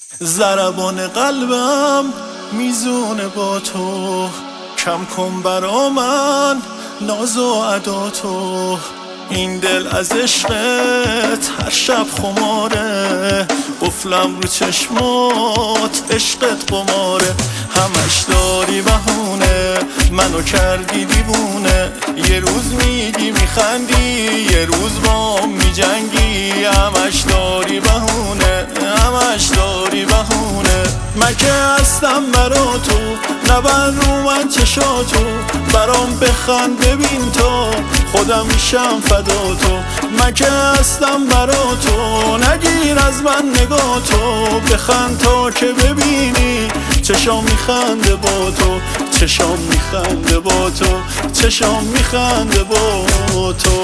ضربان قلبم میزونه با تو، کم کن برا من ناز و ادا تو. این دل از عشقت هر شب خماره، قفلم رو چشمات عشقت قماره. همش داری بهونه منو کردی دیوونه، یه روز میگی میخندی یه روز با میجنگی. همش داری بهونه همش داری بهونه. من که هستم برا تو نبند رو من چشاتو، برام بخند ببین تا خودم میشم فدا تو. من که هستم برا تو نگیر از من نگاه تو، بخند تا که ببینی چشام میخنده با تو، چشام میخنده با تو، چشام میخنده با تو.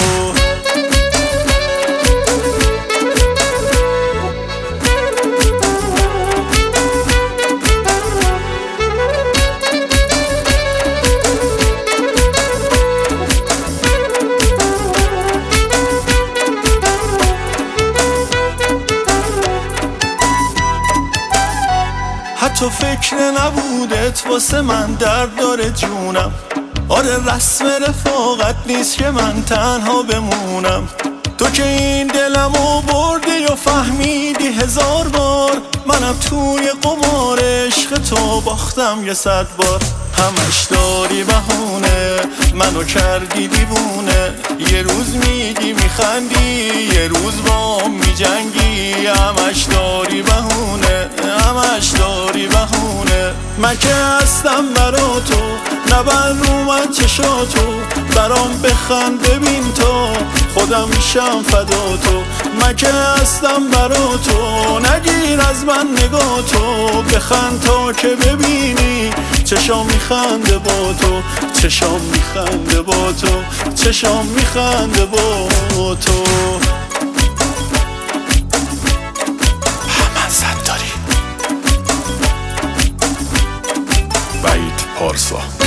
حتی فکر نبودت واسه من درد داره جونم. آره رسم رفاقت نیست که من تنها بمونم. تو که این دلمو بردی و فهمیدی 1000 بار، منم توی قمار عشق تو باختم 100 بار. همش داری بهونه منو کردی دیوونه، یه روز میگی میخندی یه روز با میجنگی. همش داری بهونه همش داری بهونه. من که هستم برا تو نبند رو من چشاتو، برام بخند ببین تا خودم میشم فدا تو. من که هستم برا تو نگیر از من نگاه تو، بخند تا که ببینی چشام میخنده با تو، چشام میخنده با تو، چشام میخنده با تو. من صد داری وحید پارسا.